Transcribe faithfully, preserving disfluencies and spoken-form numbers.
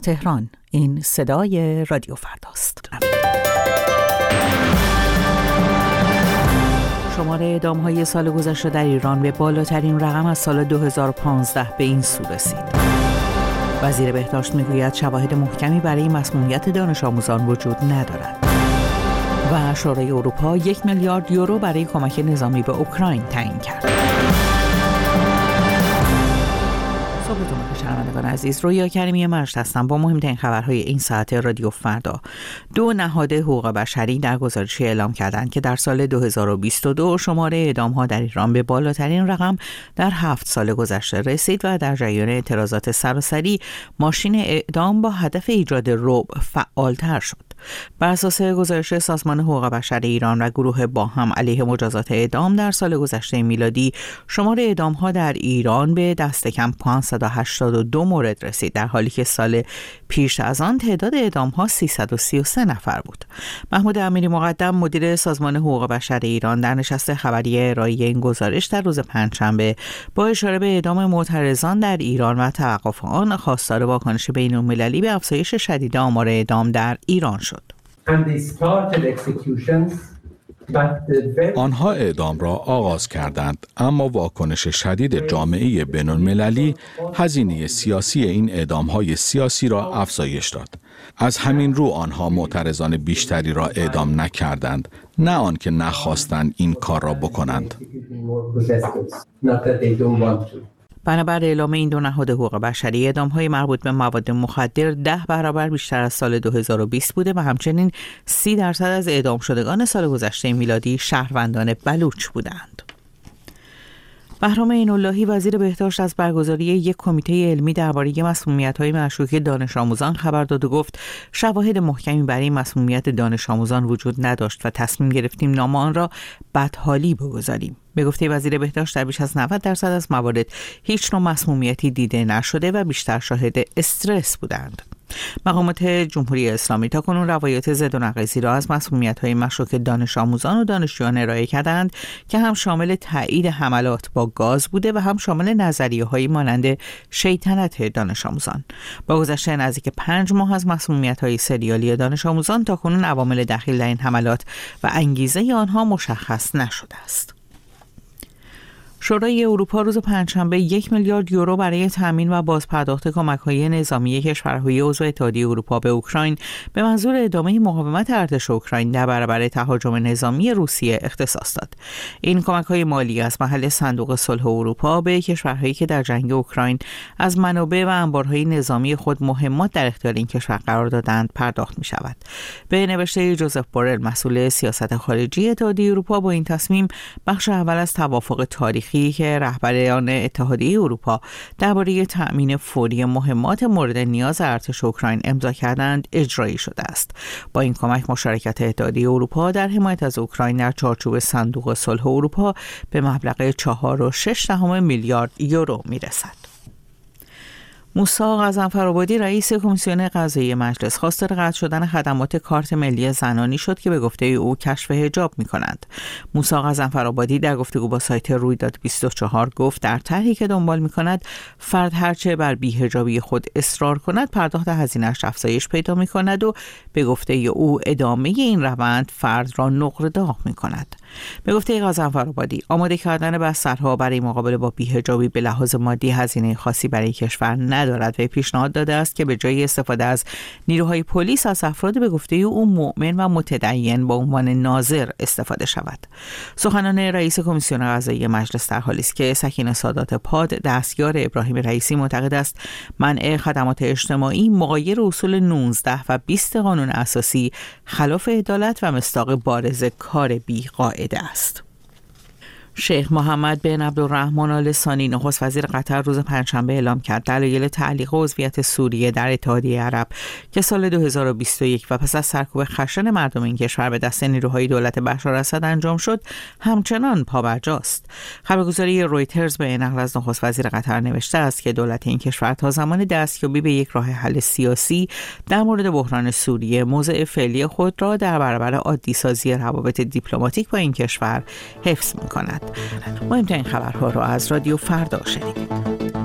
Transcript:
تهران، این صدای رادیو فرداست. شمار اعدام‌های سال گذشته در ایران به بالاترین رقم از سال دو هزار و پانزده به این سو رسید. وزیر بهداشت میگوید شواهد محکمی برای مسمومیت دانش آموزان وجود ندارد. و شورای اروپا یک میلیارد یورو برای کمک نظامی به اوکراین تعیین کرد. صبحتون بخیر شنوندگان عزیز، رویا کریمی مجد هستم با مهمترین خبرهای این ساعت رادیو فردا. دو نهاد حقوق بشری در گزارشی اعلام کردند که در سال دو هزار و بیست و دو شمار اعدام‌ها در ایران به بالاترین رقم در هفت سال گذشته رسید و در جریان اعتراضات سراسری ماشین اعدام با هدف ایجاد رعب فعالتر شد. بر اساس گزارش سازمان حقوق بشر ایران و گروه با هم علیه مجازات اعدام در سال گذشته میلادی شمار اعدام‌ها در ایران به دست کم پانصد و هشتاد و دو مورد رسید، در حالی که سال پیش از آن تعداد اعدام‌ها سیصد و سی و سه نفر بود. محمود امیری مقدم مدیر سازمان حقوق بشر ایران در نشست خبری ارائه این گزارش در روز پنجشنبه با اشاره به اعدام معترضان در ایران و توقف آن خواستار واکنش بین‌المللی به افزایش شدید آمار اعدام در ایران شد. آنها اعدام را آغاز کردند، اما واکنش شدید جامعه بین‌المللی هزینه سیاسی این اعدام‌های سیاسی را افزایش داد. از همین رو آنها معترضان بیشتری را اعدام نکردند، نه آنکه نخواستند این کار را بکنند. بنابر اعلام این دو نهاد حقوق بشری، اعدام‌های مربوط به مواد مخدر ده برابر بیشتر از سال دو هزار و بیست بوده و همچنین سی درصد از اعدام شدگان سال گذشته میلادی شهروندان بلوچ بودند. بهرام عین‌اللهی وزیر بهداشت از برگزاری یک کمیته علمی درباره مسمومیت‌های مشکوک دانش آموزان خبر داد و گفت شواهد محکمی برای مسمومیت دانش آموزان وجود نداشت و تصمیم گرفتیم نام آن را بدحالی بگذاریم. به گفته وزیر بهداشت در بیش از نود درصد از موارد هیچ نوع مسمومیتی دیده نشده و بیشتر شاهد استرس بودند. مقامات جمهوری اسلامی تاکنون روایت ضد و نقیضی را از مسمومیت‌های مشکوک دانش آموزان و دانشجویان ارائه کردند که هم شامل تایید حملات با گاز بوده و هم شامل نظریه‌هایی مانند شیطنت دانش آموزان. با گذشت نزدیک پنج ماه از مسمومیت‌های سریالی دانش آموزان تاکنون عوامل دخیل در این حملات و انگیزه آنها مشخص نشده است. شورای اروپا روز پنجشنبه یک میلیارد یورو برای تامین و بازپرداخت کمک‌های نظامی کشورهای عضو اتحادیه اروپا به اوکراین به منظور ادامه مقاومت ارتش اوکراین در برابر تهاجم نظامی روسیه اختصاص داد. این کمک‌های مالی از محل صندوق صلح اروپا به کشورهایی که در جنگ اوکراین از منابع و انبارهای نظامی خود مهمات در اختیار این کشور قرار دادند پرداخت می‌شود. به نوشته جوزف بورل مسئول سیاست خارجی اتحادیه اروپا، با این تصمیم بخش اول از توافق تاریخی که رهبران اتحادیه اروپا درباره تأمین فوری مهمات مورد نیاز ارتش اوکراین امضا کردند اجرایی شده است. با این کمک مشارکت اتحادیه اروپا در حمایت از اوکراین در چارچوب صندوق صلح اروپا به مبلغ چهار و شش دهم میلیارد یورو میرسد. موسی غضنفرآبادی رئیس کمیسیون قضایی مجلس خواستار قطع شدن خدمات کارت ملی زنانی شد که به گفته او کشف حجاب می‌کنند. موسی غضنفرآبادی در گفتگو با سایت رویداد بیست و چهار گفت در طرحی که دنبال می‌کند فرد هرچه بر بی‌حجابی خود اصرار کند پرداخت هزینه‌اش افزایش پیدا می‌کند و به گفته او ادامه این روند فرد را نقره داغ می‌کند. به گفته غضنفرآبادی آماده کردن بسترها برای مقابله با بی‌حجابی به لحاظ مادی هزینه خاصی برای کشور ندارد و پیشنهاد داده است که به جای استفاده از نیروهای پلیس از افراد به گفته او مؤمن و متدین با عنوان ناظر استفاده شود. سخنان رئیس کمیسیون قضایی مجلس در حالی است که سکینه سادات پاد دستیار ابراهیم رئیسی معتقد است منع خدمات اجتماعی مغایر اصول نوزده و بیست قانون اساسی خلاف عدالت و مصداق بارز کار بی‌قاعده است. شیخ محمد بن عبدالرحمن آل ثانی نخست وزیر قطر روز پنجشنبه اعلام کرد دلایل تعلیق عضویت سوریه در اتحادیه عرب که سال دو هزار و بیست و یک و پس از سرکوب خشن مردم این کشور به دست نیروهای دولت بشار اسد انجام شد همچنان پابرجاست. خبرگزاری رویترز به نقل از نخست وزیر قطر نوشته است که دولت این کشور تا زمان دستیابی به یک راه حل سیاسی در مورد بحران سوریه موضع فعلی خود را در برابر عادی سازی روابط دیپلماتیک با این کشور حفظ می‌کند. مهمترین خبرها را از رادیو فردا شنیدید.